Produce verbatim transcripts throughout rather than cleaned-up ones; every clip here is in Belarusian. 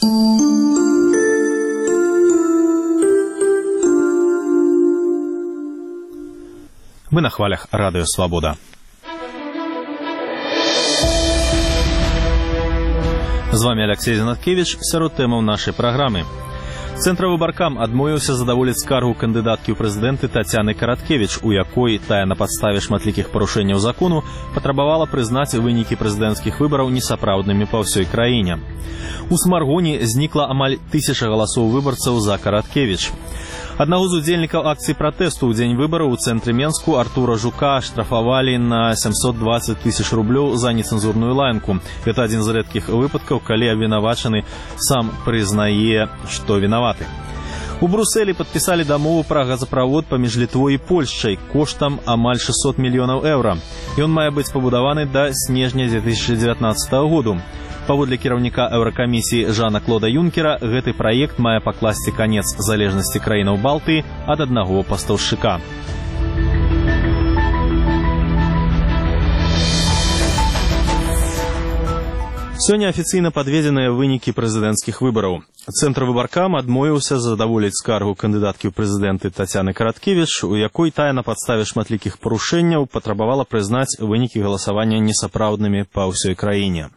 Вы на хвалях Радио Свобода. З вами Алексей Зінаткевич. Сярод тэмаў нашай праграмы. Цэнтравыбаркам адмовіўся задаволіць скаргу кандыдаткі ў прэзідэнты Тацяны Караткевіч, у якой тая на падставе шматлікіх парушэнняў закону патрабавала прызнаць вынікі прэзідэнцкіх выбараў несапраўднымі па ўсёй краіне. У Смаргоне знікла амаль тысяча галасоў выбарцаў за Караткевіч. Аднаго з удзельнікаў акцыі пратэсту ў дзень выбараў у цэнтры Менску Артура Жука штрафавалі на сямсот дваццаць тысяч рублёў за нецэнзурную лаянку. Гэта адзін з рэдкіх выпадкаў, калі абвінавачаны сам прызнае, што вінаваты. У Брусэлі падпісалі дамову пра газаправод паміж Літвой і Польшчай коштам амаль шэсцьсот мільёнаў еўра. Ён мае быць пабудаваны да снежня дзве тысячы дзевятнаццатага году. Паводле кіраўніка Еўракамісіі Жана-Клода Юнкера, гэты праект мае пакласці канец залежнасці краінаў Балтыі ад аднаго пастаўшчыка. Сёння афіцыйна падведзеныя вынікі прэзідэнцкіх выбараў. Цэнтравыбаркам адмовіўся задаволіць скаргу кандыдаткі ў прэзідэнты Тацяны Караткевіч, у якой тая на падставе шматлікіх парушэнняў патрабавала прызнаць вынікі галасавання несапраўднымі па ўсёй краіне.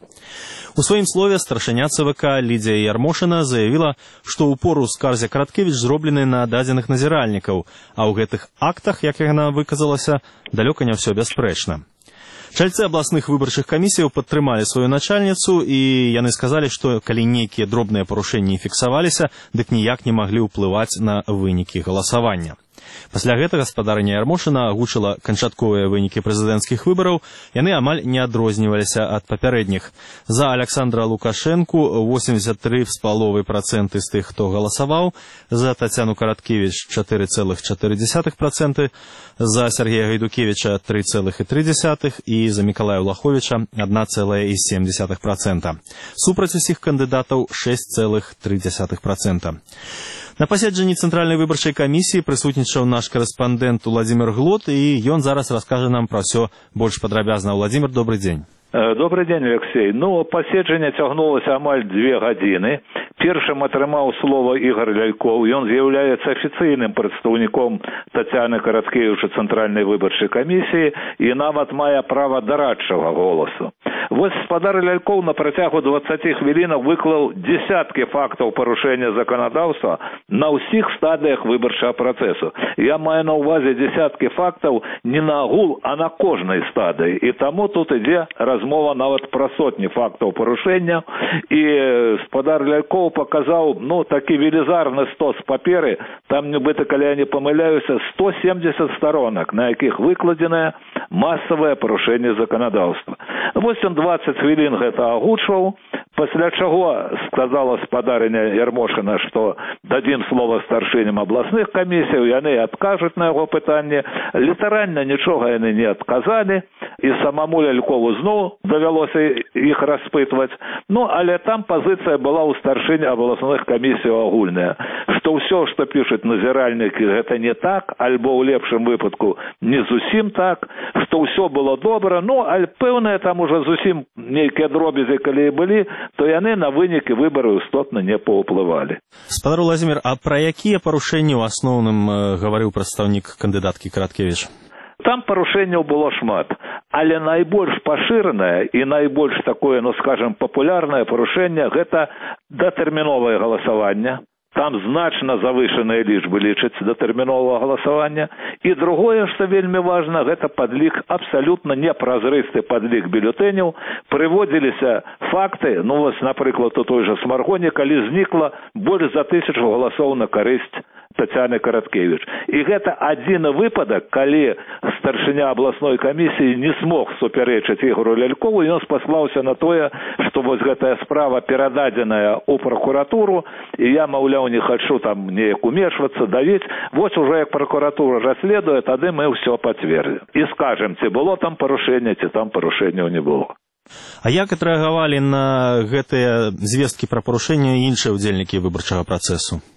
У сваім слове старшыня ЦВК Лідзія Ярмошына заявіла, што ўпор у скарзе Караткевіч зроблены на дадзеных назіральнікаў, а ў гэтых актах, як яна выказалася, далёка не ўсё бясспрэчна. Чальцы абласных выбарчых камісіяў падтрымалі сваю начальніцу, і яны сказалі, што калі нейкія дробныя парушэнні фіксаваліся, дык ніяк не маглі ўплываць на вынікі галасавання. Пасля гэтага гаспадарыня Ярмошына агучыла канчатковыя вынікі прэзідэнцкіх выбараў, яны амаль не адрозніваліся ад папярэдніх. За Александра Лукашэнку восемьдесят три з паловай працэнты з тых, хто галасаваў, за Тацяну Караткевіч чатыры цэлых чатыры дзесятых працэнта, за Сергея Гайдукевіча тры цэлых тры дзесятых і за Мікалая Ўлаховіча адна цэлая сем дзесятых працэнта. Супраць усіх кандыдатаў шэсць цэлых тры дзесятых працэнта. На паседжанні Цэнтральнай выбарчай камісіі прысутнічаў наш карэспандэнт Уладзімир Глот, і ён зараз раскажа нам пра ўсё больш падрабязна. Уладзімир, добрый дзень. Добрый дзень, Алексей. Ну, паседжанне цягнулася амаль дзве гадзіны. Першым атрымаў слова Ігор Лялькоў. Ён з'яўляецца афіцыйным прадстаўніком Тацяны Караткевіч у Цэнтральнай выбарчай камісіі і нават мае права дарадчага голасу. Вось гаспадар Лялькоў на працягу дваццаці хвілінаў выклаў дзесяткі фактаў парушэння заканадаўства на ўсіх стадыях выбарчага працэсу. Я маю на ўвазе дзесяткі фактаў не на агул, а на кожнай стадыі. І таму тут ідзе размова нават пра сотні фактаў парушэння. І гаспадар Лялькоў паказаў, ну, такі велізарны стос паперы, там, нібыта, калі я не памыляюся, сто семьдесят сторонак, на якіх выкладзенае масавае парушэнне заканадаўства. Вось ён дваццаць хвілін гэта агучваў, пасля чаго сказала гаспадарыня Ярмошына, што дадзім слова старшыням абласных камісіяў, яны адкажуць на яго пытанне. Літаральна нічога яны не адказалі, і самому Лялькову зноў давялося іх распытваць. Ну, але там пазіцыя была ў старшынь абласных камісіяў агульная, што ўсё, што пішуць назіральнікі, гэта не так, альбо ў лепшым выпадку не зусім так, што ўсё было добра, ну, але пэўныя там уже зусім нейкія дробязі, калі і былі, то яны на вынікі выбараў істотна не паўплывалі. Гаспадар Уладзімир, а пра якія парушэнні ў асноўным гаварыў прадстаўнік кандыдаткі Караткевіч? Там парушэнняў было шмат, але найбольш пашыранае і найбольш такое, ну, скажем, папулярнае парушэнне – гэта датэрміновае галасаванне. Там значна завышаныя лічбы лічаць датэрміновага галасавання. І другое, што вельмі важна, гэта падлік, абсалютна непразрысты падлік бюлетэняў. Прыводзіліся факты, ну, вось, напрыклад, у той жа Смаргоне, калі знікла больш за тысячу галасоў на карысць Тацяны Караткевіч. І гэта адзіны выпадак, калі старшыня абласной камісіі не смог супярэчыць Ігору Лялькову, ён спаслаўся на тое, што вось гэтая справа перададзеная ў пракуратуру, і я, маўляў, не хачу там неяк умешвацца, давіць. Вось уже як пракуратура расследуе, тады мы ўсё пацвердзім. І скажем, ці было там парушэнне, ці там парушэнняў не было. А як адрэагавалі на гэтыя звесткі пра парушэнне іншыя ўдзельнікі выбарчага працэсу?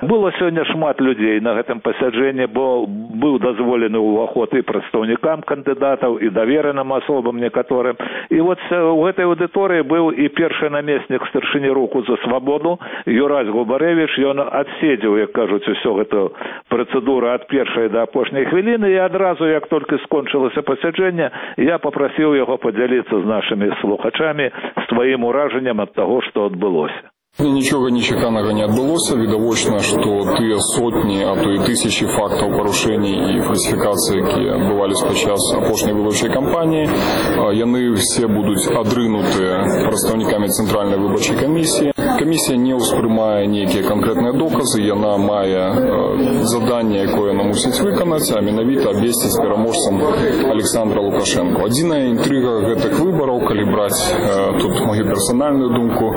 Было сегодня шмат людей на этом пасяджэнні, бо был дозволены уваход и представникам кандидатов, и доверенным особам некоторым. И вот в этой аудитории был и первый наместник старшыні руху за свободу Юрась Губаревич. Он отседзеў, як кажуть, всю эту процедуру от первой до апошняй хвилины. И одразу, как только скончилось пасяджэнне, я попросил его поделиться с нашими слухачами своим уражением от того, что отбылось. Нічога нечаканага не адбылося. Відавочна, што тыя сотні, а то і тысячи фактаў парушэній і фальсіфікацый, якія адбывались падчас апошняй выбарчай кампаніі, яны все будуць адрынутыя прадстаўнікамі Цэнтральнай выбарчай камісіі. Камісія не ўспрымае нейкія канкрэтныя доказы, яна мае заданне, якое яна мусіць выканаць, а менавіта абвесціць пераможцам Александра Лукашенко. Адзіная інтрыга гэтых выбараў, калі браць тут мою персанальную думку,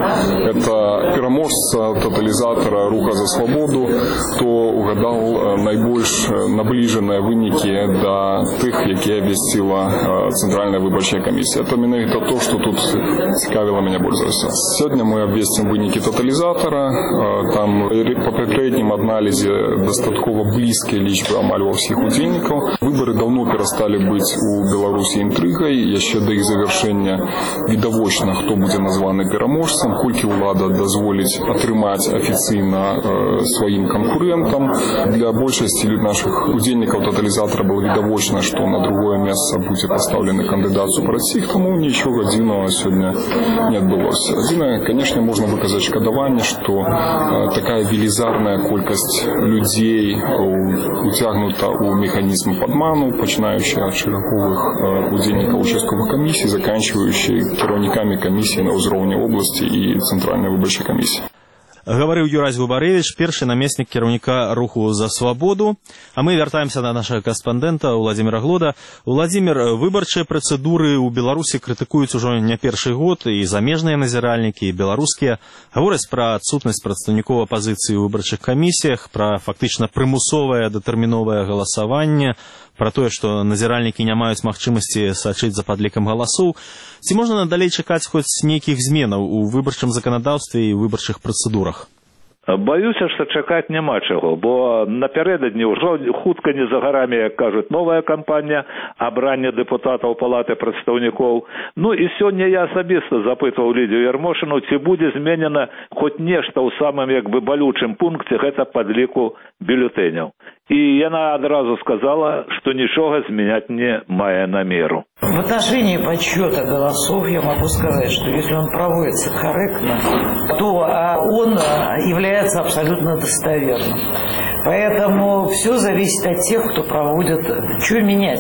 это пераможца тоталізатора руха за свободу, то угадал найбольш наближеныя вынікі да тых, якія абвясціла Цэнтральная выбарчая камісія. Это менавіта то, што тут цікавіла мяне больш за ўсё. Сёння мы абвесцім вынікі тоталізатора. Там па папярэднім аналізе дастаткова блізкія лічбы амаль ва ўсіх удзельнікаў. Выбары даўно перасталі быць у Беларусі інтрыгай. Яшчэ да іх завяршэння відавочна, хто будзе названы пераможцам, колькі ўлада дазволіць позволить атрымаць афіцыйна э, сваім канкурентам. Для большасці наших удзельнікаў тоталізатора было відавочна, што на другое месца будзе пастаўлены кандыдат супраць іх, таму нічога дзіўнага сёння не адбылося. Адзінае, конечно, можна выказаць шкадаванне, што э, такая велізарная колькасць людзей уцягнута ў механізм падману, пачынаючы ад шэраговых э, удзельнікаў участковых камісій, заканчиваючы кіраўнікамі камісіі на ўзроўні обласці і Цэнтральнай выбарчай камісіі. Гаварыў Юрась Губаревич, першы намеснік кіраўніка руху за свабоду. А мы вяртаемся на нашага карэспандэнта Владзіміра Глода. Владзімір, выбарчыя працэдуры ў Беларусі крытыкуюць ужо не першы год, і замежныя назіральнікі, і беларускія. Гавораць пра адсутнасць прадстаўнікоў апазіцыі ў выбарчых камісіях, пра фактычна прымусовае датэрміновае галасаванне, пра тое, што назіральнікі не маюць магчымасці сачыць за падлікам галасоў. Ці можна надалей чакаць хоць нейкіх зменаў у выбарчым заканадаўстве і выбарчых працэдурах? Боюся, што чакаць няма чаго, бо напярэдадні ўжо хутка не за гарамі, як кажуць, новая кампанія абрання дэпутатаў палаты прадстаўнікоў. Ну і сёння я асабіста запытваў Лідзію Ярмошыну, ці будзе зменена хоць нешта ў самым як бы балючым пункце, гэта падліку бюлетэняў. И она одразу сказала, что ничего изменять не мая намеру. В отношении подсчета голосов я могу сказать, что если он проводится корректно, то он является абсолютно достоверным. Поэтому все зависит от тех, кто проводит. Что менять?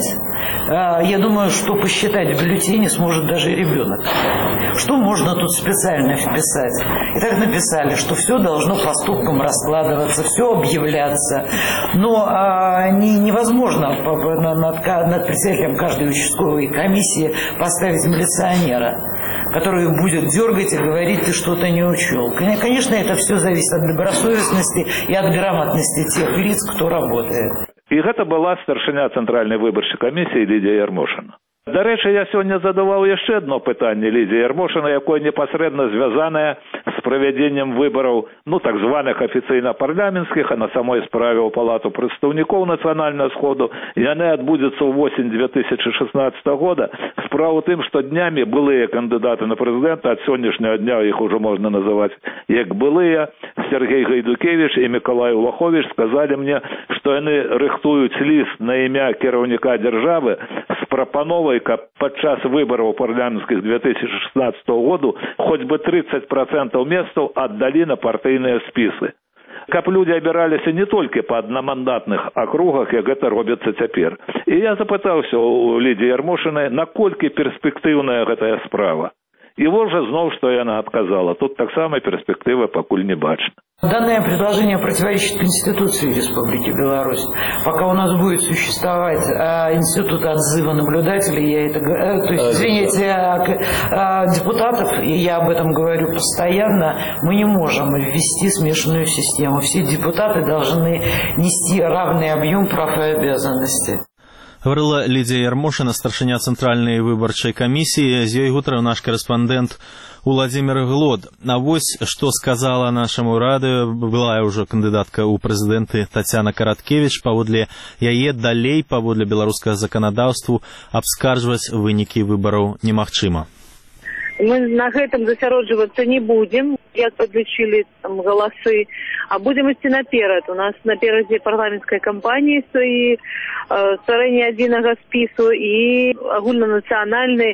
Я думаю, что посчитать в бюллетене сможет даже ребенок. Что можно тут специально вписать? И так написали, что все должно по ступкам раскладываться, все объявляться. Но а, не, невозможно над, над председателем каждой участковой комиссии поставить милиционера, который будет дергать и говорить, ты что-то не учел. Конечно, это все зависит от добросовестности и от грамотности тех лиц, кто работает. И это была старшыня Центральной выборчай камісіі Лідія Ярмошина. До речі, я сьогодні задавав ще одне питання Лідії Ярмошина, яке непосредно зв'язане з проведенням виборів, ну, так званих офіційно-парламентських, а на самой справі у Палату представників Національного Сходу, і вони відбудуться в осінь дві тисячі шістнадцятого года. Справа в тим, що днями були кандидати на президента, від сьогоднішнього дня їх вже можна називати як були, Сергій Гайдукевич і Миколай Улахович сказали мені, що вони рихтують лист на ім'я керівника держави з пропановою, каб падчас выбораў парламентскіх две тысячи шестнадцатого году хоть бы тридцать процентов месцаў отдали на партыйныя спісы. Каб люди абіраліся не толькі па аднамандатных акругах, як гэта робіцца цяпер. І я запытаўся у Лідіі Ярмошынай, наколькі перспектыўная гэтая справа. І вот же зноў, што яна адказала. Тут таксама перспектывы пакуль не бачна. Данное предложение противоречит Конституции Республики Беларусь. Пока у нас будет существовать а, институт отзыва наблюдателей, я это, а, то есть, извините, а, а, депутатов, и я об этом говорю постоянно, мы не можем ввести смешанную систему. Все депутаты должны нести равный объем прав и обязанностей. Гаварыла Лідія Ярмошына, старшыня Цэнтральнай выбарчай камісіі. З ёй гутарыў наш карэспандэнт Уладзімір Глод. А вось што сказала нашаму радыё былая ўжо кандыдатка ў прэзідэнты Тацяна Караткевіч. Паводле яе далей, паводле беларускага заканадаўству, абскарджваць вынікі выбараў немагчыма. Мы на гэтым засяроджвацца не будзем, як падлічылі там галасы, а будзем ісці наперад. У нас наперадзе парламенцкай кампаніі і э, стварэнне адзінага спісу і агульнанацыянальны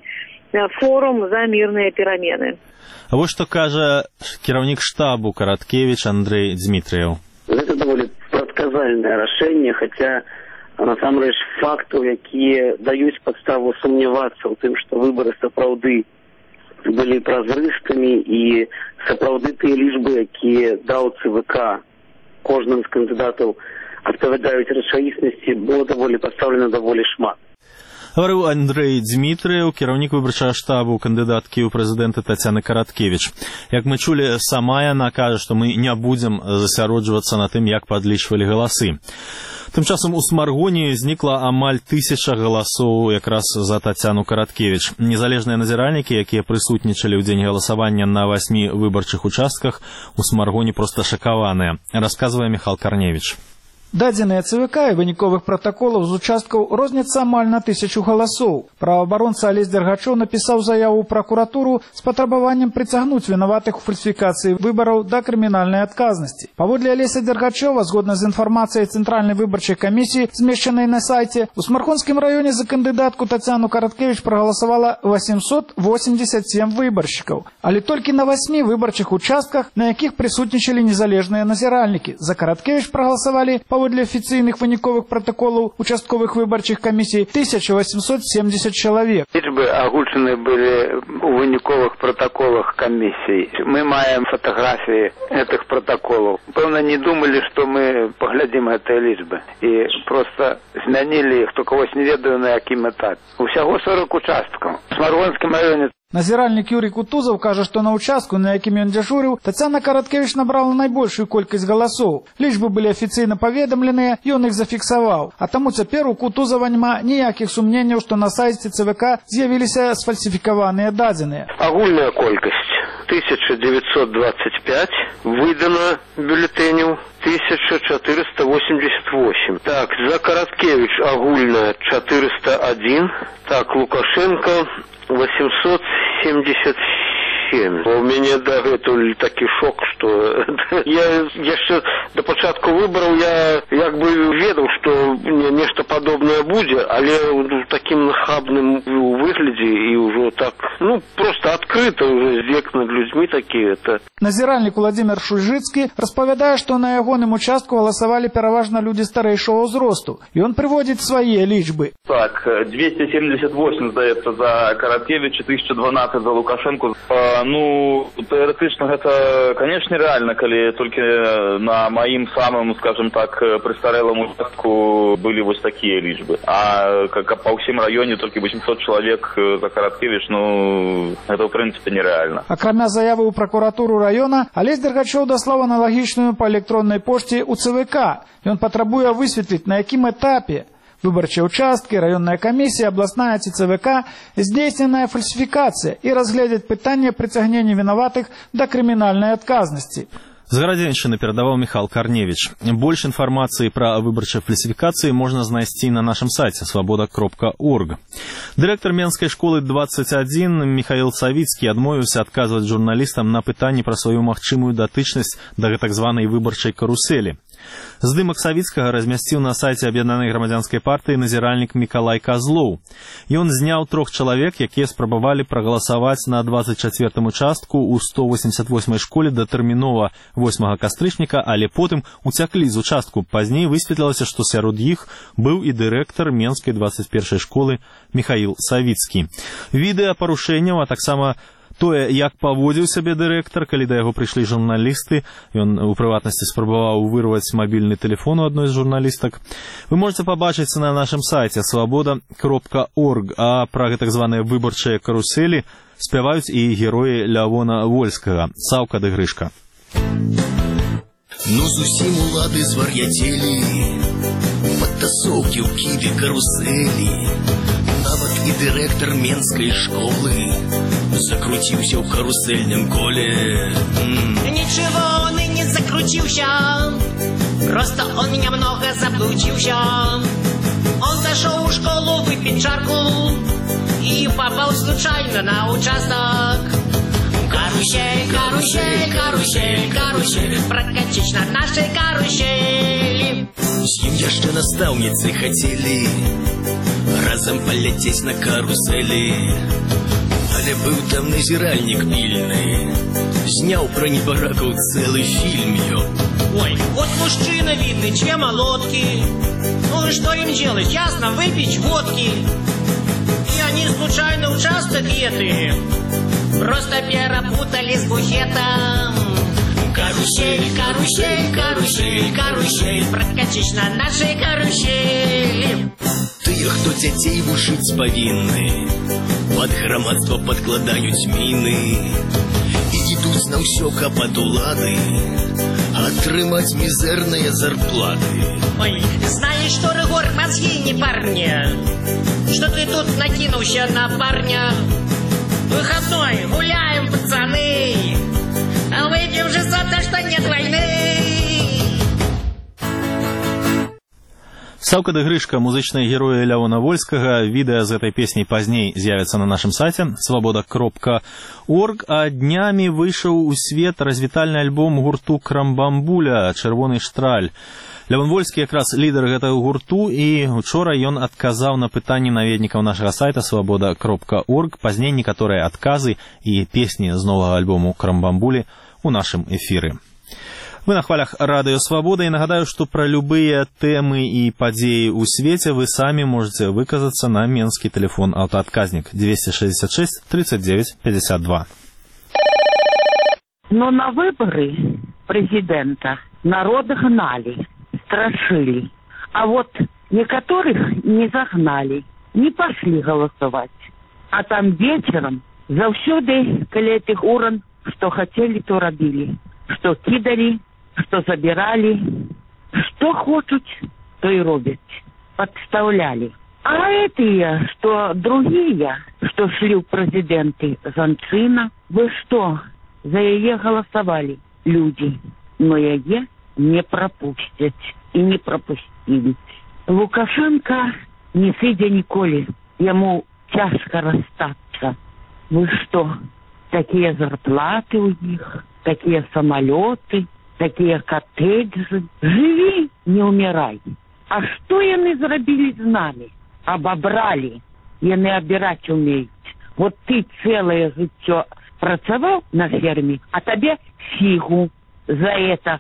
форум за мирные перемены. А вот что кажа кіраўнік штабу Караткевич Андрей Дмитрiev. Это довольно предсказальное решение, хотя насамрэч фактаў, якія даюць падставу сумнявацца ў тым, што выбары сапраўды былі празрыстымі і сапраўды тыя лічбы, якія даў ЦВК кожным з кандыдатаў адпавядаюць рэчаіснасці, было даволі пастаўлена даволі шмат. Говорил Андрей Дмитрiev, кіраўнік выбарчага штабу кандыдаткі ў прэзідэнты Тацяны Караткевіч. Як мы чулі, сама яна кажа, што мы не будзем засяроджвацца на тым, як падлічвалі галасы. Тым часам у Смаргоні знікла амаль тысяча галасоў якраз за Тацяну Караткевіч. Незалежныя назіральнікі, якія прысутнічалі ў дзень галасавання на васьмі выбарчых участках, у Смаргоні проста шакаваныя, расказвае Міхал Карневіч. Дадзеныя ЦВК і выніковых пратаколаў з участкаў розняцца амаль на тысячу галасоў. Праваабаронца Алесь Дергачоў напісаў заяву ў пракуратуру з патрабаваннем прыцягнуць вінаватых у фальсіфікацыі выбараў да крымінальнай адказнасці. Паводле Алеся Дергачова, згодна з інфармацыяй Цэнтральнай выбарчай камісіі, змешчанай на сайце, у Смаргонскім раёне за кандыдатку Тацяну Караткевіч прагаласавала восемьсот восемьдесят семь выбаршчыкаў, але толькі на васьмі выбарчых участках, на якіх прысутнічалі незалежныя назіральнікі. За Караткевіч прагаласавалі паводле афіцыйных выніковых пратаколаў участковых выбарчых камісій тысяча восемьсот семьдесят чалавек. Лічбы агучаны былі у выніковых пратаколах камісій. Мы маем фатаграфіі гэтых пратаколаў. Пэўна, не думалі, што мы паглядзім гэтыя лічбы. І проста змянілі іх, толькі вось не ведаю, на якім этапе. Усяго сорок участкаў. У Смаргонскім раёне. Назіральнік Юрій Кутузов кажа, што на участку, на якім ён дзяжурыў, Тацяна Караткевіч набрала найбольшую колькасць галасоў. Лічбы былі афіцыйна паведамленыя, ён іх зафіксаваў. А таму цяпер у Кутузова няма ніякіх сумненняў, што на сайце ЦВК з'явіліся сфальсіфікаваныя дадзеныя. Агульная колькасць тысяча девятьсот двадцать пять выдано бюллетеней, тысяча четыреста восемьдесят восемь. Так, за Караткевич агульная четыреста один. Так, Лукашенко восемьсот семьдесят семь. У мяне дагэтуль такі шок, што я яшчэ да пачатку выбараў я як бы ведаў, што нешта падобнае будзе, але ў такім нахабным выглядзе і ўжо так, ну, проста адкрыта ўжо здзек над людзьмі такі это. Назіральнік Уладзімір Шульжыцкі распавядае, што на ягоным участку галасавалі пераважна людзі старэйшага ўзросту. Ён прыводзіць свае лічбы. Так, двести семьдесят восемь, здаецца, за Караткевича, тысяча дванадцать за Лукашенко. Ну, тэарэтычна гэта, канешне, рэальна, калі толькі на маім самым, скажем так, прыстарэлым участку былі вось такія лічбы. А па ўсім раёне толькі восемьсот чалавек за Караткевич, ну, гэта, ў прынцыпе, нерэальна. Акрамя заявы ў пракуратуру раёна, Алесь Дергачоў даслаў аналагічную па электроннай пошце ў ЦВК. Ён патрабуе высветліць, на якім этапе выбарчыя участкі, раённая камісія, абласная ці ЦВК здзейсненая фальсіфікацыя і разгледзяць пытанне прыцягнення вінаватых да крымінальнай адказнасці. З Гарадзеншчыны перадаваў Міхал Карневіч. Больш інфармацыі пра выбарчыя фальсіфікацыі можна знайсці на нашым сайце свабода кропка орг. Дырэктар Менскай школы двадцать один Михаил Савіцкі адмовіўся адказваць журналістам на пытанні пра сваю магчымую датычнасць да так званай выбарчай каруселі. Здымак Савіцкага размясціў на сайце Аб'яднанай грамадзянскай партыі назіральнік Мікалай Казлоў. Ён зняў трох чалавек, якія спрабавалі прагаласаваць на двадцать четвёртым участку ў сто восемьдесят восьмай школе датэрмінова восьмага кастрычніка, але потым уцяклі з участку. Пазней высветлілася, што сярод іх быў і дырэктар Менскай двадцать первай школы Михаил Савіцкі. Відэа парушэнняў, а таксама тое, як паводзіў сябе дырэктар, калі да яго прыйшлі журналісты, ён у прыватнасці спрабаваў вырваць мабільны тэлефон у адной з журналістак, вы можете пабачыць на нашым сайце свабода кропка орг, а пра гэтак званыя выбарчыя каруселі спяваюць і героі Лявона Вольскага. Саўка ды Грышка. Ну зусім улады звар'яцелі, падтасоўкі ў ківе карусэлі. Нават і дырэктар Менскай школы закруціўся ў карусельным коле. Ничего он и не закрутился, просто он немного заблудился. Он зашел в школу выпить чарку и попал случайно на участок. Карусель, карусель, карусель, карусель, прокатись на нашей карусели. З ім яшчэ настаўніцы хацелі разам паляцець на карусели. Але быў там назіральнік пільны, зняў пра небаракаў цэлы фільм, ёп. Ой, вот мужчина видный, чем молодки. Ну и что им делать? Ясно, выпить водки. И они случайно участок еты просто перепутали с буфетом. Карусель, карусель, карусель, карусель, прокатись на нашей карусели. Тыя, хто дзяцей вучыць павінны, пад грамадства падкладаюць міны і ідуць на ўсё, каб ад улады атрымаць мізэрныя зарплаты. Ой, знаешь что, Рыгор, мозги не парня, что ты тут накинулся на парня? Выходной, гуляем, пацаны, а выйдем же за то, что нет войны. Саўка ды Грышка, музычныя героі Лявона Вольскага. Відэа з этой песней пазней з'явіцца на нашым сайце свабода кропка орг, а днямі выйшаў у свет развітальны альбом гурту Крамбамбуля «Чырвоны штраль». Лявон Вольскі якраз лідар гэтага гурту, і учора ён адказаў на пытанні наведнікаў нашага сайта свабода кропка орг. Пазней некаторыя адказы і песні з новага альбому Крамбамбулі у нашым эфіры. Вы на хвалях Радыё Свабода, і нагадаю, што пра любыя тэмы і падзеі ў свеце вы самі можете выказацца на менскі тэлефон аўтаадказнік двести шестьдесят шесть тридцать девять пятьдесят два. Но на выборы президента народ гнали, страшили, а вот некоторых не загнали, не пошли голосовать. А там вечером заўсёды каля этих урн, что хотели, то робили, что кидали, что забирали, что хочут, то и робят, подставляли. А эти, что другие, что шли в президенты Занцина, вы что, за ее голосовали люди, но ее не пропустят и не пропустили. Лукашенко не сидя николи, ему тяжко расстаться. Вы что, такие зарплаты у них, такие самолеты, такие коттеджи. Живи, не умирай. А что яны зрабілі з нами? Обобрали. Яны обирать умеют. Вот ты целое жыццё працаваў на ферме, а тебе фигу за это.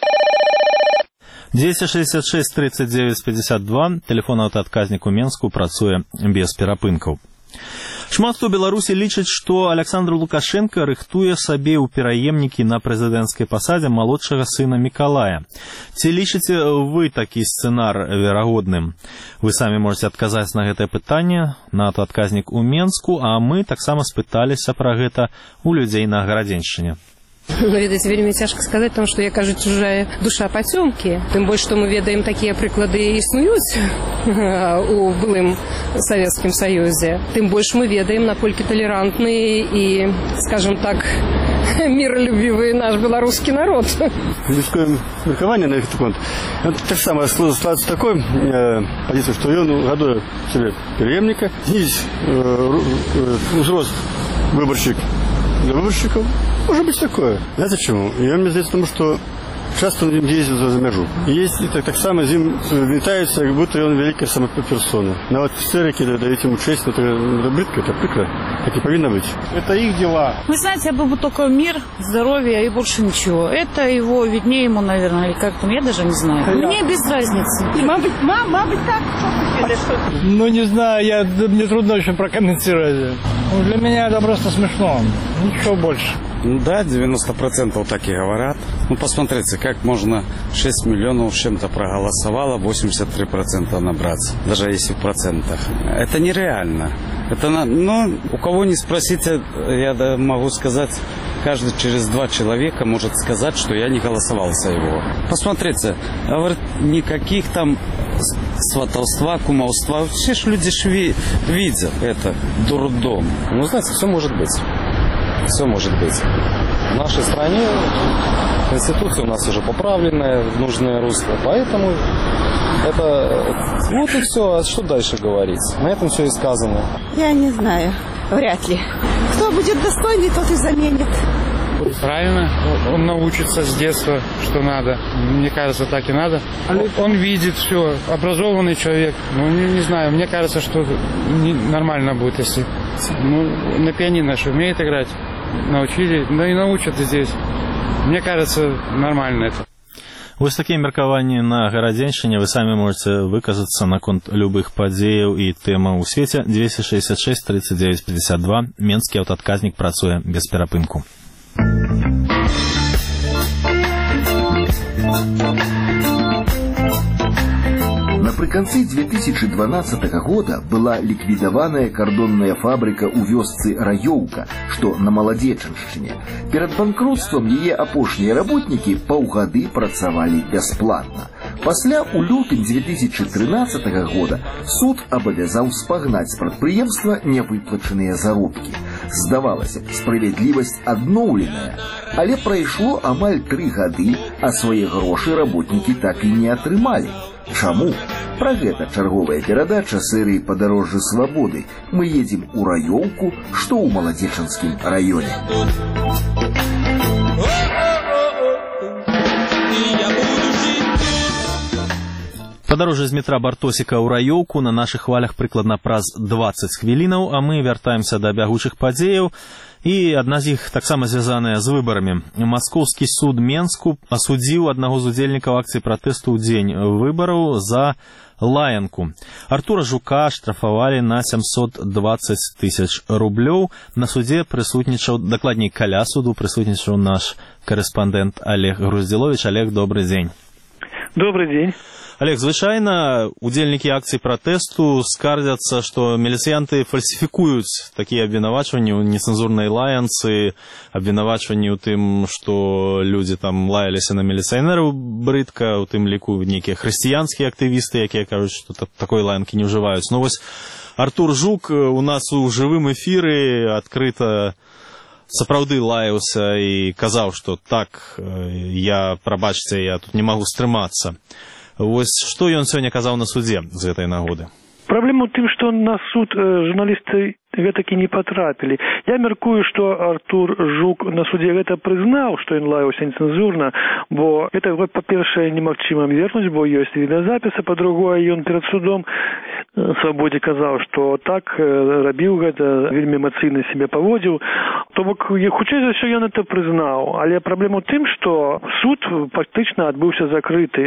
двести шестьдесят шесть тридцать девять пятьдесят два, телефон аўтаадказнік у Менску працуе без перапынкаў. Шмат хто ў Беларусі лічыць, што Александр Лукашенко рыхтуе сабе ў пераемнікі на прэзідэнцкай пасадзе малодшага сына Мікалая. Ці лічыце вы такі сцэнар верагодным? Вы самі можете адказаць на гэтае пытанне на аўтаадказнік у Менску, а мы таксама спыталіся пра гэта у людзей на Гарадзеншчыне. Ну, ведаеце, вельмі цяжка сказаць, тому што, я кажу, чужая душа пацёмкі. Тым больш, што мы ведаем, такія прыклады існуюць у былым Савецкім Саюзе. Тым больш мы ведаем, наколькі талерантны і, скажем так, миролюбивый наш белорусский народ. Людское меркование на этот конт. Так само складывается такой э, позиция, что он годует себе преемника, снизить э, э, взрост выборщик для выборщиков. Может быть такое. Знаете почему? И он мне здесь потому, что часто он ездит за межу. И если так, так само зим витается, как будто он великая сама персона. Но вот истерики дают ему честь, это, это бритка, это прикро. Так и повинно быть. Это их дела. Вы знаете, я бы только мир, здоровье и больше ничего. Это его виднее ему, наверное, или как там, я даже не знаю. Я... Мне без разницы. Мабыть, мам, мабыть так. Ну, не знаю, я, мне трудно очень прокомментировать. Ну, для меня это просто смешно. Ничего больше. Ну да, девяносто процентов так и говорят. Ну, посмотрите, как можно шесть миллионов с чем-то проголосовало, восемьдесят три процента набрать, даже если в процентах. Это нереально. Это, ну, у кого не спросите, я могу сказать, каждый через два человека может сказать, что я не голосовал за его. Посмотрите, говорит, никаких там сватовства, кумовства, все ж люди ж видят это, дурдом. Ну, знаете, все может быть. все может быть. В нашей стране Конституция у нас уже поправленная в нужное русло, поэтому это вот и все. А что дальше говорить? На этом все и сказано. Я не знаю, вряд ли. Кто будет достойный, тот и заменит. Правильно, он научится с детства, что надо. Мне кажется, так и надо. Он видит все, образованный человек. Ну, не, не знаю, мне кажется, что не, нормально будет, если ну, на пианино что умеет играть, научили, да и научат здесь. Мне кажется, нормально это. Вось такія меркаванні на гарадзеншчыне вы самі можете выказацца наконт любых падзеяў і тэмаў у свеце. Двести шестьдесят шесть тридцать девять пятьдесят два. Менскі аўтаадказнік працуе без перапынку. Напрыканцы две тысячи дванадцатого года была ліквідаваная кардонная фабрыка ў вёсцы Раёўка, што на Маладзечаншчыне. Перад банкротствам яе апошнія работнікі паўгады працавалі бясплатна. Пасля у лютым две тысячи тринадцатого года суд абавязаў спагнаць з прадпрыемства нявыплачаныя заробкі. Здавалася, справядлівасць адноўленая, але прайшло амаль тры гады, а свае грошы работнікі так і не атрымалі. Чаму? Пра гэта чарговая перадача серыі «Падарожжа свабоды». Мы едзем у Раёўку, што ў Маладзечанскім раёне. Падарожжа з метра Бартосіка ў Раёўку на нашых хвалях прыкладна праз двадцать хвілінаў, а мы вяртаемся да бягучых падзеяў. І адна з іх таксама звязаная з выбарамі. Маскоўскі суд Менску асудзіў аднаго з удзельнікаў акцыі пратэсту ў дзень выбараў за лаянку. Артура Жука штрафавалі на семьсот двадцать тысяч рублёў. На судзе прысутнічаў, дакладней каля суду прысутнічаў наш корэспандэнт Олег Груздзіловіч. Олег, добрый дзень. Добрый дзень. Олег, звычайна удзельнікі акцыі пратэсту скардзяцца, што міліцыянты фальсіфікуюць такія абвінавачванні ў нецэнзурнай лаянцы, абвінавачванні ў тым, што людзі там лаяліся на міліцыянераў брыдка, у тым ліку нейкія хрысціянскія актывісты, якія кажуць, што такой лаянкі не ўжываюць. Ну вось Артур Жук у нас у жывым эфіры адкрыта сапраўды лаяўся і казаў, што так, я, прабачце, я тут не магу стрымацца. Вось што ён сёння казаў на судзе з гэтай нагоды? Праблема ў тым, што на суд журналісты гэтакі не патрапілі. Я мяркую, што Артур Жук на судзе гэта прызнаў, што ён лаяўся нецэнзурна, бо гэта, па-першае, немагчыма вернуць, бо ёсць відэазапісы, па-другое, ён перад судом Свабодзе казаў, што так рабіў гэта, вельмі эмацыйна сябе паводзіў. То бок, хутчэй за ўсё ён это прызнаў, але праблема ў тым, што суд фактычна адбыўся закрыты,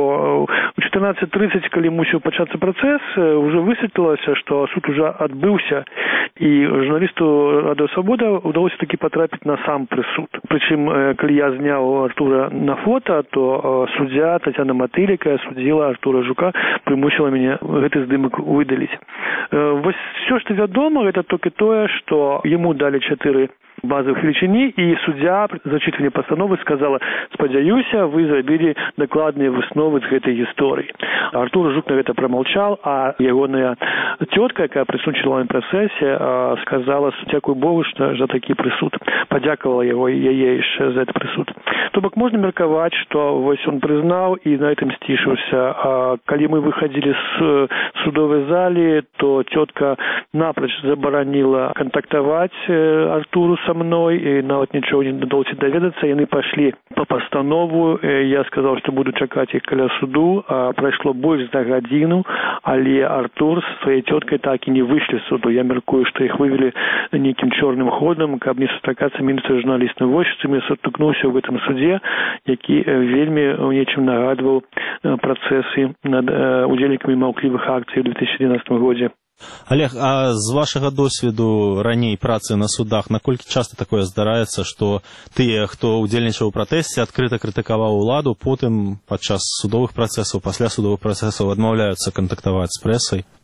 бо у чатырнаццаць трыццаць, калі мусіў пачацца працэс, уже высветлілася, што суд уже адбыўся, і журналісту Радыё Свабода ўдалося такі патрапіць на сам прысуд. Прычым, калі я зняў Артура на фота, то суддзя Тацяна Матыліка судзіла Артура Жука, прымусіла мяне гэты здымак выдаліць. Вось все, што вядома, гэта толькі тое, што яму далі чатыры базовых велічыні, і суддзя зачытванне пастановы сказала: спадзяюся, вы зрабілі дакладныя высновы з гэтай гісторыі. Артур Жук на гэта прамаўчаў, а ягоная цётка, якая прысутнічала на працэсе, сказала: дзякуй Богу, што за такі прысуд. Падзякавала яго яе яшчэ за гэты прысуд. То бок можна меркаваць, што вось он прызнаў і на гэтым сцішыўся. Калі мы выхадзілі з судовай залі, то цётка напроч забараніла кантактаваць Артуру со мной, і нават нічого не удалося даведацца. Яны пашлі по пастанову. Я сказаў, што буду чакаць іх каля суду. Прайшло больш за гадзіну, але Артур з сваёй цёткай так і не выйшлі з суду. Я мяркую, што іх вывелі нейкім чорным ходам, каб не сустракацца менавіта з журналістам. Вось чым я сутыкнуўся ў гэтым судзе, які вельмі ў нечым нагадваў працэсы над удзельнікамі маўклівых акцый у две тысячи двенадцатым годзе. Олег, а з вашага досведу раней працы на судах, наколькі часта такое здараецца, што тыя, хто ўдзельнічаў у пратэсце, адкрыта крытыкаваў уладу, потым падчас судовых працэсаў, пасля судовых працэсаў адмаўляюцца кантактаваць з прэсай?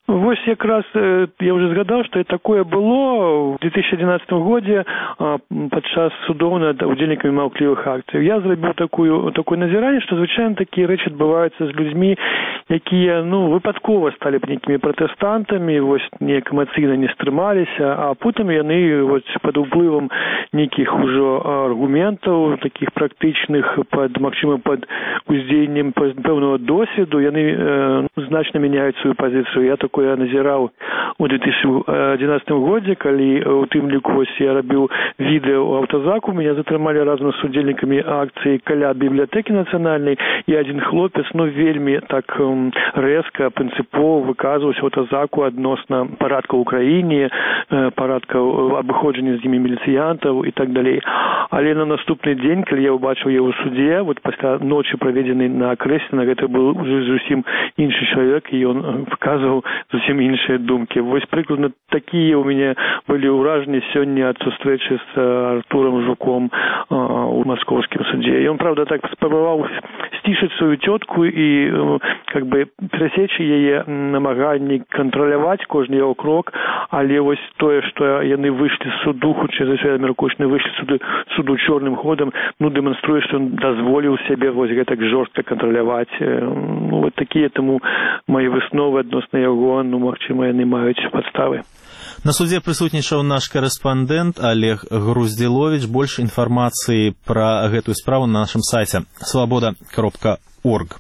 Вось якраз я уже згадаў, што і такое было ў две тысячи одиннадцатым годзе падчас судоў над удзельнікамі маўклівых акцый. Я зрабіў такую такое назіранне, што звычайна такія рэчы адбываюцца з людзьмі, якія ну выпадкова сталі б нейкімі пратэстантамі, вось неяк эмацыйна не стрымаліся, а потым яны вось пад уплывам нейкіх ужо аргументаў, такіх практычных, пад магчыма пад уздзеяннем пэўнага досведу, яны э, значна мяняюць сваю пазіцыю. Я такое назіраў у две тысячи одиннадцатым годзе, калі у тым ліку вось я рабіў відэо ў аўтазаку, мяне затрымалі разам з удзельнікамі акцыі каля бібліятэкі нацыянальнай, і адзін хлопец ну вельмі так рэзка, прынцыпова выказваўся ў аўтазаку адносна парадка ў краіне, парадкаў абыходжання з імі міліцыянтаў і так далей. Але на наступны дзень, калі я ўбачыў яго ў судзе, вот пасля ночы праведзенай на Крэсціна, гэта быў зусім іншы чалавек, і ён паказваў зусім іншыя думкі. Вось прыкладна такія ў мяне былі ўражанні сёння ад сустрэчы з Артурам Жуком у маскоўскім судзе. Ён, правда, так спрабаваў сцішыць сваю цётку і как бы перасечь яе намаганні кантраляваць кожны яго крок, але вось тое, што яны выйшлі з суду, хутчэй за ўсё я мяркую, што выйшлі з суду, суду чорным ходам, ну дэманструе, што ён дазволіў сябе вось гэтак жорстка кантраляваць. Ну, вот такія таму мае высновы адносна яго, ну, магчыма, яны маюць падставы. На суде прысутнічаў наш корэспандэнт Олег Груздзіловіч. Больш інфармацыі пра гэтую справу на нашым сайце свабода кропка орг.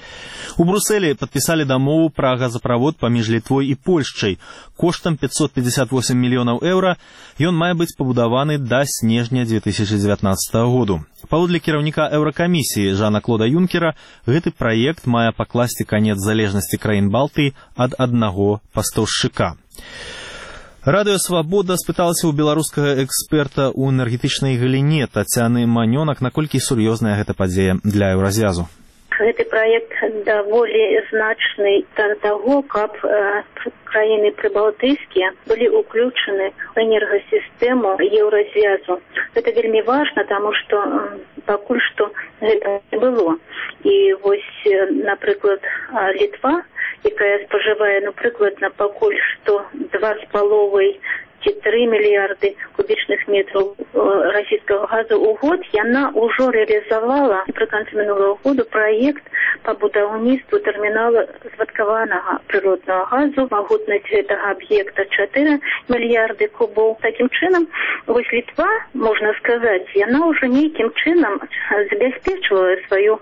У Брусэлі падпісалі дамову пра газаправод паміж Літвой і Польшчай. Коштам пятьсот пятьдесят восемь мільёнаў еўра ён мае быць пабудаваны да снежня две тысячи девятнадцатого году. Паводле кіраўніка Еўракамісіі Жана-Клода Юнкера, гэты праект мае пакласці канец залежнасці краін Балтыі ад аднаго пастаўшчыка. Радыё «Свабода» спыталася ў беларускага эксперта ў энергетычнай галіне Тацяны Манёнак, наколькі сур'ёзная гэта падзея для еўраз'язу. Гэты праект даволі значны для таго, каб э, краіны прыбалтыйскія былі ўключаны ў энергасістэму еўраз'язу. Гэта вельмі важна, таму што э, пакуль што гэта не было. І вось, э, напрыклад, Літва, якая спажывае, ну, прыкладна пакуль што два з паловай ці тры мільярды кубічных метраў расійскага газу ў год, яна ўжо рэалізавала пры канцы мінулого году праект па будаўніцтву тэрмінала звадкаванага прыроднага газу. Магутнасць гэтага аб'екта чатыры мільярды кубоў. Такім чынам, вось Літва, можна сказаць, яна ўжо нейкім чынам забяспечвала сваю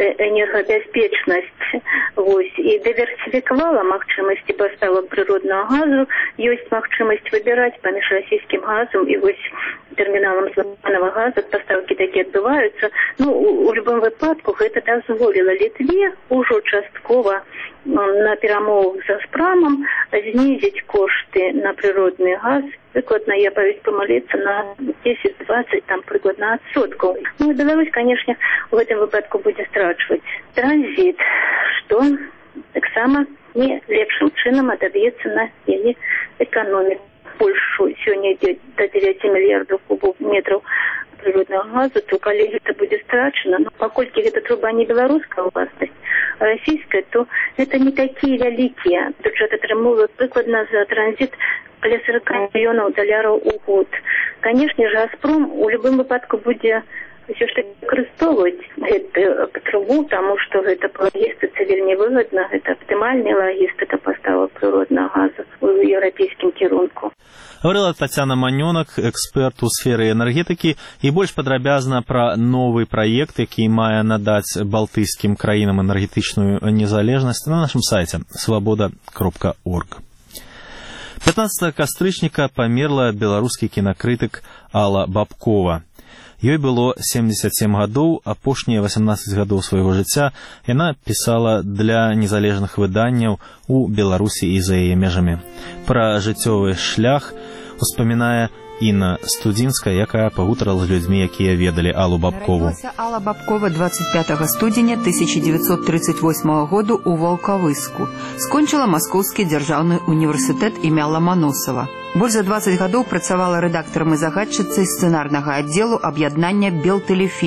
энергабяспечнасць, вось, і дыверсіфікавала магчымасці паставак прыроднага газу, ёсць магчымасць выбіраць паміж расійскім газом і вось тэрміналам звадкаванага газу, пастаўкі такія адбываюцца. Ну, у, у любым выпадку гэта дазволіла Літве ўжо часткова на перамовах з Газпрамам знізіць кошты на прыродны газ. Прыкладна, я боюсь памыліцца, на десять-двадцать, там прыкладна адсоткаў. Ну, і Беларусь, канешне, у гэтым выпадку будзе страчваць транзіт, што таксама не лепшым чынам адаб'ецца на яе эканоміку. Польшу сёння ідзе да девяти мільярдаў кубов метраў прыроднага газу, то калі гэта будзе страчана, ну, паколькі гэта труба не беларуская ўласнасць, а расійская, то гэта не такія вялікія. Бюджэт атрымоўвае прыкладна за транзіт каля сорок мільёнаў даляраў у год. Канешне ж, Газпром у любым выпадку будзе ўсё ж таки выкарыстоўваць гэтую трубу, таму што гэта па лагістыцы вельмі выгадна, гэта аптымальная лагістыка паставак прыроднага газу ў еўрапейскім кірунку. Гаварыла Тацяна Манёнак, эксперт у сферы энергетыкі, і больш падрабязна пра новы праект, які мае надаць балтыйскім краінам энергетычную незалежнасць, на нашым сайце свабода кропка орг. пятнадцатого кастрычніка памерла беларускі кінакрытык Алла Бабкова. Ёй было семьдесят семь гадоў, апошнія восемнадцать гадоў свайго жыцця яна пісала для незалежных выданняў у Беларусі і за яе межамі. Пра жыццёвы шлях успамінае Інна Студзінская, якая пагутарала з людзьмі, якія ведалі Аллу Бабкову. Нарадзілася Алла Бабкова двадцать пятого студзеня тысяча девятьсот тридцать восьмого году ў Ваўкавыску. Скончыла Маскоўскі дзяржаўны універсітэт імя Ламаносава. Больш за двадцать гадоў працавала рэдактарам і загадчыцай сцэнарнага аддзелу аб'яднання «Белтэлефільм».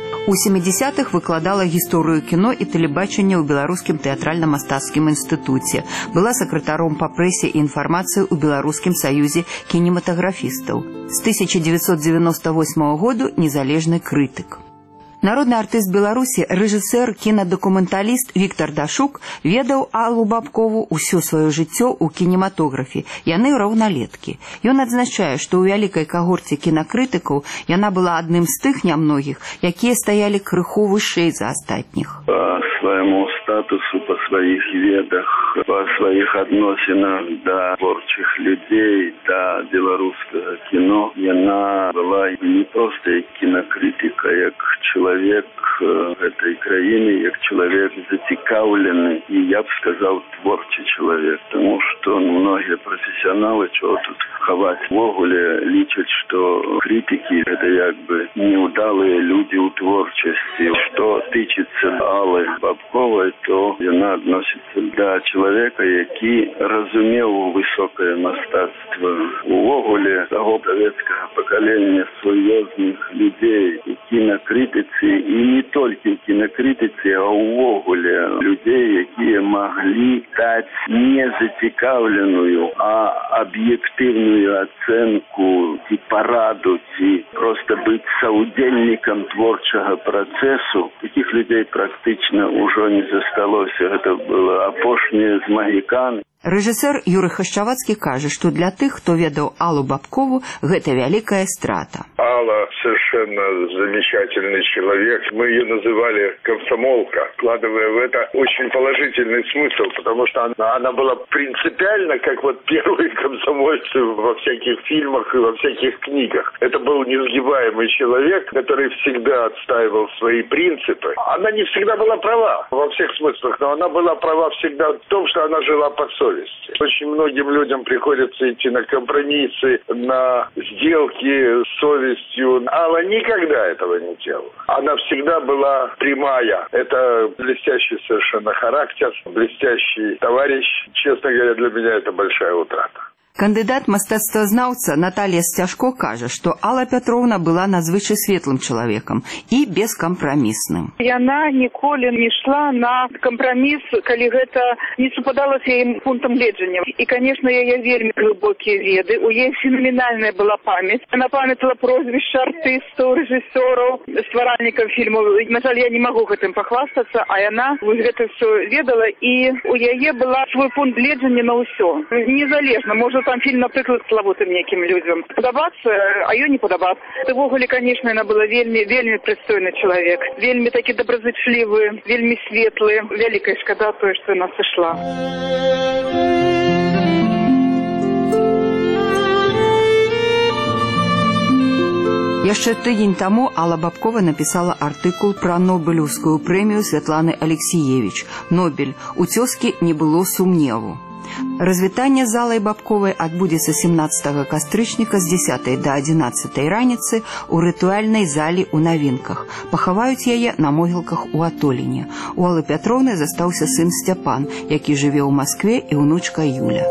У сямідзесятых выкладала гісторыю кіно і тэлебачання ў Беларускім тэатральна-мастацкім інстытуце. Была сакратаром па прэсе і інфармацыі ў Беларускім саюзе кінематаграфістаў. З тысяча дзевяцьсот дзевяноста восьмага году незалежны крытык. Народны артыст Беларусі, рэжысэр, кінадакументаліст Віктор Дашук ведаў Аллу Бабкову ўсё сваё жыццё ў кінематографе. Яны раўналеткі. Ён адзначае, што ў вялікай кагорце кінакрытыкаў яна была адным з тых нямногіх, якія стаялі крыху вышэй за астатніх. По свайму статусу, по сваіх ведах, по сваіх адносінах да творчых людзей, да беларускага кіно, яна была не проста як кінакрытыка, як человек этой краины, как человек зацікаўлены, и я бы сказал, творчий человек, потому что многие профессионалы, чего тут ховать, вогуле лічаць, что критики это как бы неудалые люди у творчести. Что тычится Аллы Бабковой, то она относится до человека, який разумел высокое мастацтво. Вогуле того советского поколения серьезных людей, які на критиці, і не тільки кінокритиці, а увогуле людей, які могли дати не зацікавлену, а об'єктивну оценку, ці пораду, ці просто бути соудельником творчого процесу. Таких людей практично уже не засталося. Це було опошнє з магікан. Рэжысэр Юрый Хашчавацкі кажа, што для тых, хто ведаў Аллу Бабкову, гэта вялікая страта. Алла совершенно замечательный человек. Мы ее называли комсомолка, вкладывая в это очень положительный смысл, потому что она, она была принципиально, как вот первые комсомольцы во всяких фильмах и во всяких книгах. Это был несгибаемый человек, который всегда отстаивал свои принципы. Она не всегда была права во всех смыслах, но она была права всегда в том, что она жила под совестью. Очень многим людям приходится идти на компромиссы, на сделки с совестью. Алла никогда этого не делала. Она всегда была прямая. Это блестящий совершенно характер, блестящий товарищ. Честно говоря, для меня это большая утрата. Кандыдат мастацтвазнаўца Наталья Сцяжко кажа, што Алла Пятровна была надзвычай светлым чалавекам і бескампрамісным. Яна ніколі не ішла на кампраміс, калі гэта не супадалася ім пунктам гледжання. І, конечно, яе вельмі глыбокія веды. У яе феноменальная была памяць. Она памятала прозвішча артыстаў, рэжысёраў, стваральнікаў фільмаў. На жаль, я не магу гэтым пахвастацца, а яна гэта все ведала, і у яе была свой пункт гледжання на ўсё. Незалежна, можа там фильм, наприклад, славутым неким людям подобаться, а ее не подобаться. В вогуле, конечно, она была вельми, вельми пристойный человек, вельми таки доброзычливый, вельми светлый. Великая шкода то, что она сошла. Яшчэ тыдзень таму Алла Бабкова напісала артыкул пра Нобелеўскую прэмію Святланы Алексіевіч. Нобель. У цёзкі не было сумневу. Развітанне з Аллай Бабковай адбудзецца сямнаццатага кастрычніка з дзесятай да адзінаццатай раніцы ў рытуальнай зале ў Навінках. Пахаваюць яе на могілках у Атоліне. У Аллы Пятроўны застаўся сын Сцяпан, які жыве ў Маскве, і ўнучка Юля.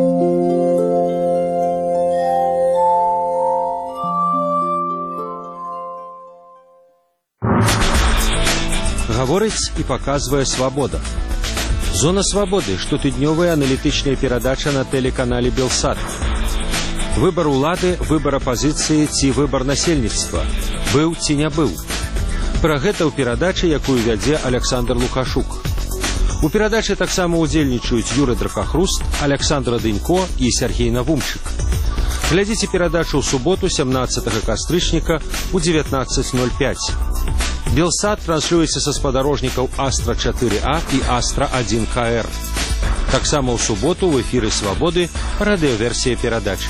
Гаворыць і паказвае «Свабода». Зона свабоды, штотыднёвая аналітычная перадача на тэлеканале «Белсат». Выбар улады, выбар апазіцыі ці выбар насельніцтва. Быў ці не быў. Пра гэта ў перадачы, якую вядзе Александр Лукашук. У перадачы таксама ўдзельнічаюць Юры Дракахруст, Александра Дынько і Сергей Навумчык. Глядзіце перадачу ў суботу сямнаццатага кастрычніка ў дзевятнаццаць ноль пяць. Белсат транслюецца са спадарожнікаў Астра чатыры А і Астра адзін К Р. Таксама ў суботу ў эфіры «Свабоды» радыёверсія перадачы.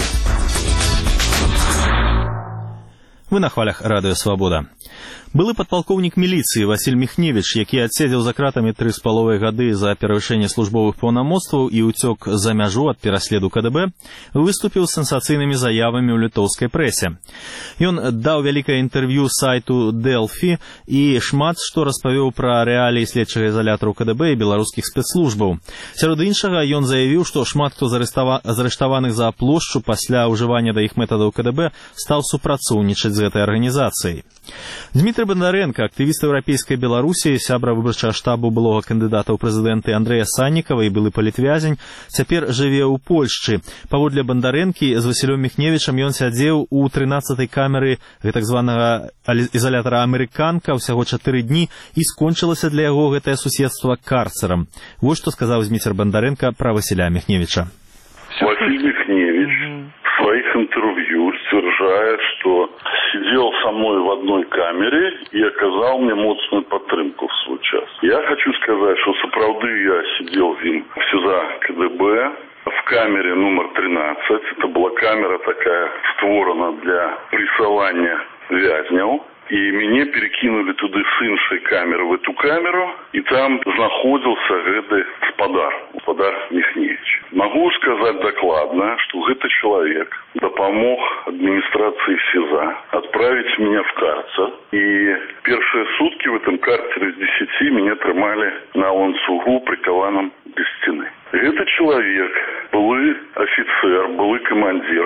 Вы на хвалях радыё «Свабода». Былы падпалкоўнік міліцыі Васіль Міхневіч, які адседзеў за кратамі тры з паловай гады за перавышэнне службовых паўнамоцтваў і ўцёк за мяжу ад пераследу К Д Б, выступіў з сенсацыйнымі заявамі ў літоўскай прэсе. Ён даў вялікае інтэрв'ю сайту Дэлфі і шмат што распавёў пра рэаліі следчага ізалятару К Д Б і беларускіх спецслужбаў. Сярод іншага, ён заявіў, што шмат хто зарыштаваных за плошчу пасля ўжывання да іх метадаў К Д Б стаў супрацоўнічаць з гэтай арганізацыяй. Дмітрий Дмітрый Бандаренко, актывіст еўрапейскай Беларусі, сябра выбарчага штабу былога кандыдата ў прэзідэнты Андрэя Саннікава і былы палітвязень, цяпер жыве ў Польшчы. Паводле Бандарэнкі, з Васілём Міхневічам ён сядзеў у трынаццатай камеры гэтак званага изолятора «Американка» ўсяго чатыры дні, і скончылася для яго гэтае суседства карцерам. Вот што сказаў Зміцер Бандаренко пра Васіля Міхневіча. Василий Михневич в своих интервью стверждает, что сидел со мной в одной камере и оказал мне моцную подтримку в свой час. Я хочу сказать, что сапраўды я сидел в СИЗО КДБ в камере номер тринадцать. Это была камера такая створена для прессования вязняў. И меня перекинули туда с іншай камеры в эту камеру, и там находился гэты гаспадар, гаспадар Михневич. Могу сказать докладно, что этот человек допомог администрации СИЗО отправить меня в карцер. И первые сутки в этом карцере с десяти меня трымали на ланцугу, прикованном до стены. Этот человек, былый офицер, былый командир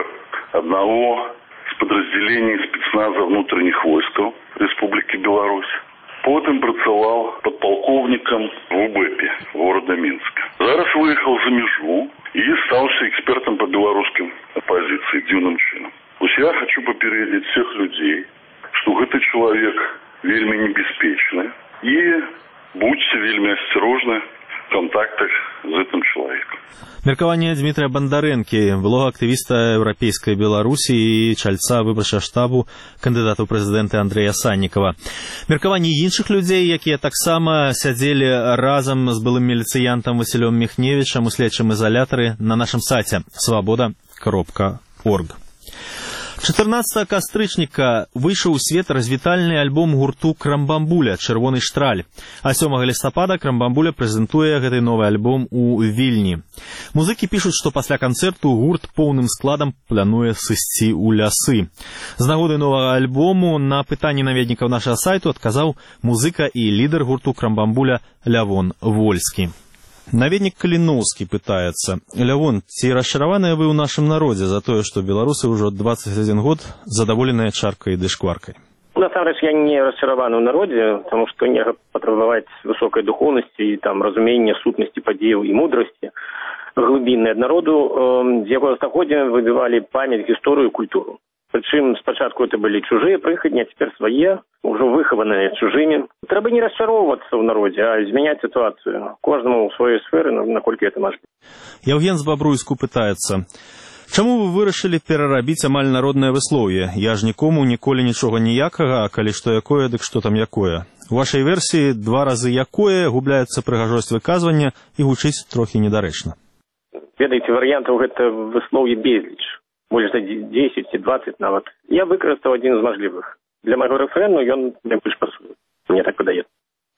одного подразделений спецназа внутренних войск Республики Беларусь. Потом працаваў подполковником в УБЭПе города Минска. Зараз выехал за межу и стался экспертом по белорусским оппозиции дивным чином. Пусть я хочу попередить всех людей, что этот человек вельми небеспечный, и будьте вельми осторожны в контактах с этим человеком. Меркаванне Дмітрыя Бандарэнкі, былога актывіста еўрапейскай Беларусі і чальца выбарчага штабу кандыдата ў прэзідэнты Андрэя Саннікава. Меркаванне іншых людзей, якія таксама сядзелі разам з былым міліцыянтам Васілём Міхневічам у следчым изолятары на нашым сайце свабода кропка орг. чатырнаццатага кастрычніка выйшаў у свет развітальны альбом гурту «Крамбамбуля» «Чырвоны штраль». А сёмага лістапада «Крамбамбуля» прэзентуе гэты новы альбом у Вільні. Музыкі пішуць, што пасля канцэрту гурт поўным складам плануе сысці ў лясы. З нагоды новага альбому на пытанні наведнікаў нашага сайту адказаў музыка і лідар гурту «Крамбамбуля» Лявон Вольскі. Наведнік Каліноўскі пытаецца: Лявон, ці расчараваныя вы ў нашым народзе за тое, што беларусы ўжо двадцать один год задаволеныя чаркай ды шкваркай? Насамрэч, я не расчараваны ў народзе, таму што нельга патрабаваць высокай духоўнасці і там разумення сутнасці падзеяў і мудрасці глыбіннай ад народу, з якога стагоддзя выбівалі памяць, гісторыю, культуру. Прычым спачатку это былі чужыя прыхадні, а цяпер свае, ўжо выхаваныя чужымі. Трэба не расчароўвацца ў народзе, а змяняць сітуацыю. Кожнаму ў сваёй сферы, наколькі гэта можна. Яўген з Бабруйску пытаецца: чаму вы вырашылі перарабіць амаль народнае выслоўе? Я ж нікому ніколі нічога ніякага, а калі што якое, дык што там якое? У вашай версіі два разы якое губляецца прыгажосць выказвання і гучыць трохі недарэчна. Ведаеце, варыянтаў гэта выслоўе безліч. Больш за десять ці двадцать нават. Я выкарыстаў адзін з мажлівых. Для майго рэфрэну ён найбольш пасуе. Мне так падаецца.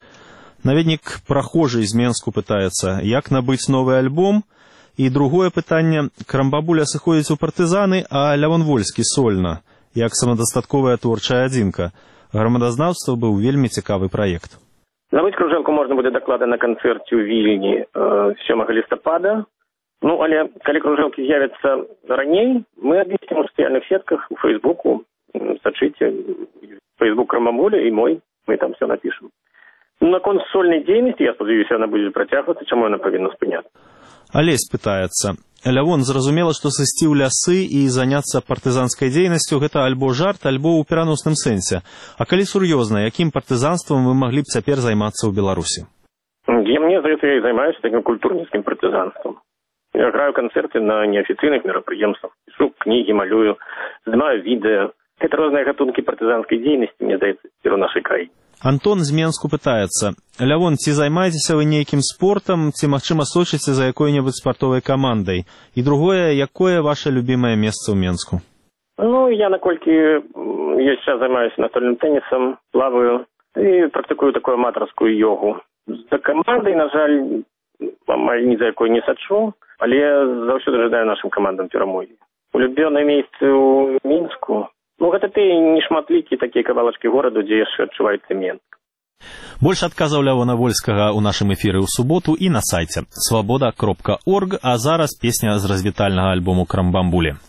Наведнік прахожы з Менску пытаецца, як набыць новы альбом? І другое пытанне: Крамбамбуля сыходзіць у партызаны, а Лявон Вольскі сольна, як самадастатковая творчая адзінка. Грамадазнаўства быў вельмі цікавы праект. Набыць кружэлку можна будзе даклада на канцэрце ў Вільні сёмага лістапада. Ну, але калі кружэлкі з'явяцца раней, мы абвесцім у сацыяльных сетках, у Фейсбуку, сачыце, Фейсбук Крамбамбуля і мой, мы там все напішам. Наконт сольнай дзейнасці, я спадзяюся, яна будзе працягвацца, чаму яна павінна спыняцца. Алесь пытаецца: Лявон, зразумела, што сысці ў лясы і заняцца партызанскай дзейнасцю гэта альбо жарт, альбо ў пераносным сэнсе. А калі сур'ёзна, якім партызанствам вы маглі б цяпер займацца ў Беларусі? Я мне за гэта я займаюся таким культурніцкім партызанствам. Я граю концерты на неофициальных мероприятиях, пишу книги, малюю, снимаю видео. Это разные гатунки партизанской деятельности, мне здаецца, в нашей краіне. Антон з Менску пытаецца: Лявон, ці займаецеся вы нейкім спортам, ці, магчыма, сочыце за якой-небудзь спартовай камандай? І другое, якое ваше любимое месца ў Менску? Ну, я, наколькі я сейчас займаюся настольным теннисом, плаваю и практикую такую аматорскую йогу. За командой, на жаль, амаль ні за якой не сачу, але заўсёды жадаю нашим камандам перамогі. Улюбёнае месцы ў Мінску, ну гэта тыя нешматлікія такія кавалачкі гораду, дзе яшчэ адчуваецца Менск. Больш адказаў Лявона Вольскага ў нашым эфіры ў суботу і на сайце свабода кропка орг, а зараз песня з развітальнага альбому Крамбамбулі.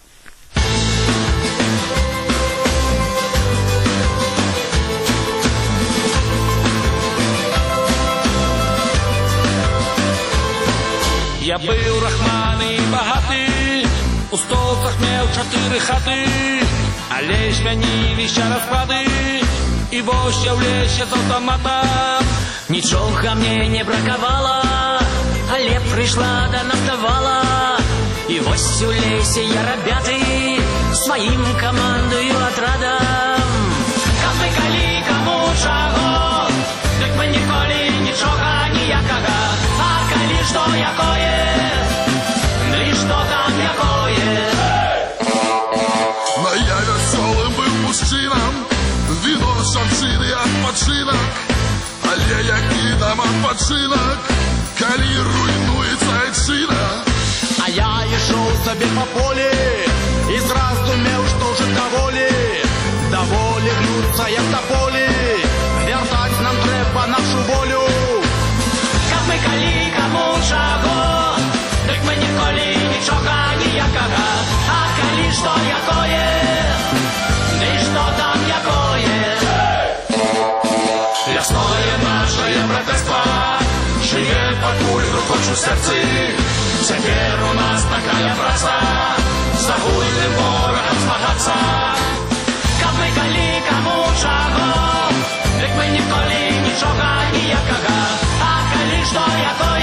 Я быў рахманы і багаты, у столцах меў чатыры хаты, але змяніліся расклады, і вось я ў лесе з аўтаматам. Нічога мне не бракавала, але прыйшла да нафтавала. І вось у лесе я рабяты сваім камандую атрадам. Каб мы калі каму чаго, дык мы ніколі нічога ніякага. А калі што якое, ну і што там якое. Но я вясёлым быў мужчынам, віно, жанчыны, адпачынак. Але які нам адпачынак, калі руйнуецца айчына. А я ішоў сабе па полі і зразумеў, што ўжо даволі, даволі гнуцца, як таполі, вяртаць нам трэба нашу волю. Каб мы калі каму чаго, дык мы ніколі нічога ніякага. А калі што якое, ды што там якое. Лясное нашае братарства жыве пакуль хочу сэрцы. Цяпер у нас такая праца з агульным ворагам змагацца. Каб мы калі каму чаго, дык мы ніколі нічога ніякага. А калі што якое.